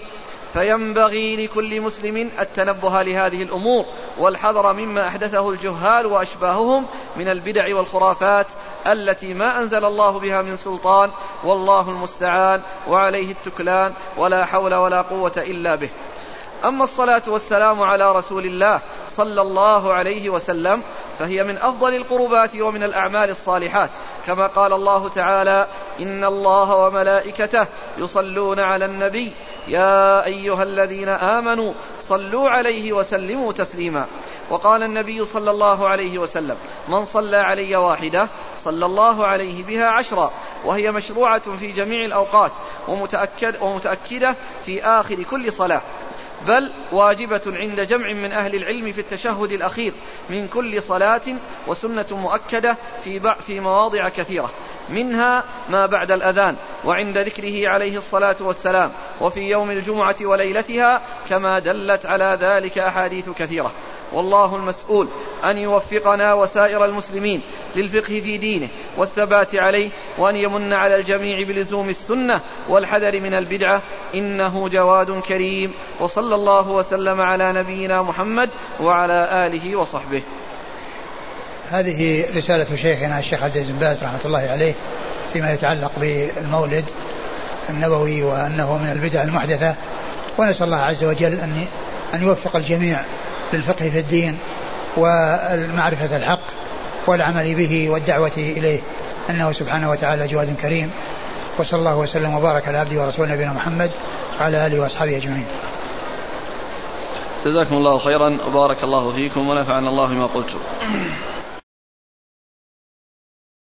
فينبغي لكل مسلم التنبه لهذه الأمور والحذر مما أحدثه الجهال وأشباههم من البدع والخرافات التي ما أنزل الله بها من سلطان، والله المستعان وعليه التكلان ولا حول ولا قوة إلا به. أما الصلاة والسلام على رسول الله صلى الله عليه وسلم فهي من أفضل القربات ومن الأعمال الصالحات، كما قال الله تعالى: إن الله وملائكته يصلون على النبي يا أيها الذين آمنوا صلوا عليه وسلموا تسليما. وقال النبي صلى الله عليه وسلم: من صلى علي واحدة صلى الله عليه بها عشرا، وهي مشروعة في جميع الأوقات ومتأكد ومتأكدة في آخر كل صلاة، بل واجبة عند جمع من أهل العلم في التشهد الأخير من كل صلاة، وسنة مؤكدة في في مواضع كثيرة، منها ما بعد الأذان وعند ذكره عليه الصلاة والسلام وفي يوم الجمعة وليلتها، كما دلت على ذلك أحاديث كثيرة. والله المسؤول أن يوفقنا وسائر المسلمين للفقه في دينه والثبات عليه، وأن يمن على الجميع بلزوم السنة والحذر من البدعة، إنه جواد كريم. وصلى الله وسلم على نبينا محمد وعلى آله وصحبه. هذه رسالة شيخنا الشيخ عبد العزيز بن باز رحمة الله عليه فيما يتعلق بالمولد النبوي وأنه من البدع المحدثة، ونسأل الله عز وجل أن أن يوفق الجميع للفقه في الدين والمعرفة الحق والعمل به والدعوة إليه، أنه سبحانه وتعالى جواد كريم. وصلى الله وسلم وبارك على عبده ورسوله نبينا محمد وعلى آله وأصحابه أجمعين. جزاكم الله خيرا وبارك الله فيكم ونفعنا الله ما قلتم.